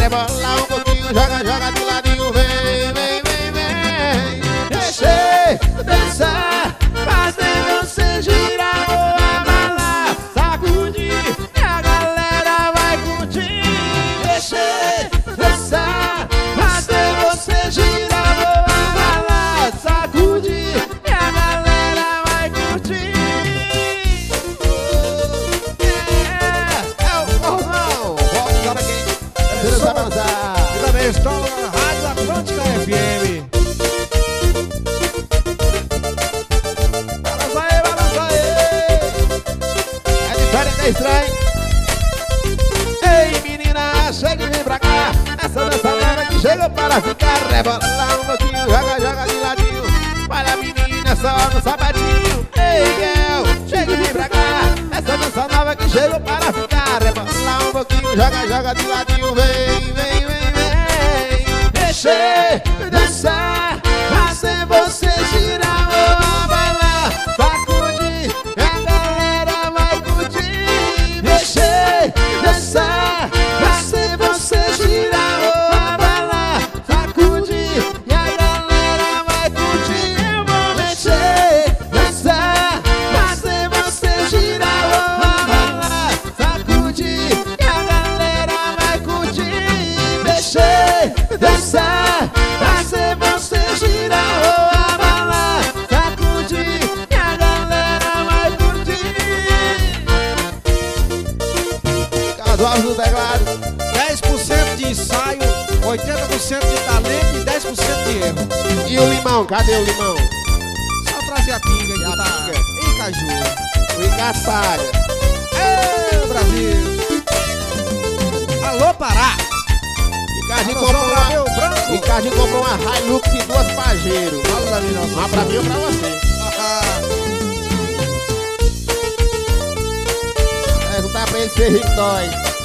rebolar um pouquinho, joga, joga de ladinho, vem, vem, vem, vem. Deixei dançar, fazer você girar, vou abalar, sacudir, e a galera vai curtir. Deixei dançar, fazer você girar, vou abalar, sacudir, e a galera vai curtir. É o forrozão, volta agora quem sabe dançar. E também estou na Rádio Atlântica FM. Balança aí. É diferente, é estranho. Ei, menina, chega e vem pra cá. Essa dança nova que chegou para ficar. Rebolar um pouquinho, joga, joga de ladinho. Olha a menina só no sapatinho. Ei, girl, chega e vem pra cá. Essa dança nova que chegou para ficar. Rebolar um pouquinho, joga, joga de ladinho. Vem, vem, vem, vem. Deixei dançar, fazer você girar, vou abalar, sacudir, e a galera vai curtir. Deixei dançar, fazer você girar, vou abalar, sacudir, e a galera vai curtir. Eu vou mexer, dançar, fazer você girar, vou abalar, sacudir, e a galera vai curtir. Deixei dançar, fazer você girar, vou abalar, sacudir, e a galera vai curtir. Casual do teclado. 10% de ensaio, 80% de talento e 10% de erro. E o limão, cadê o limão? Só trazer a pinga e botar pinga. em caju. O engaçado. Ei, Brasil! Alô, Pará! Ricardinho Alô, comprou meu uma, branco! Ricardinho comprou uma Hilux e 2 Pajero. Fala, menina. Uma pra mim e pra você. É, não tá pra ele ser rico, nós.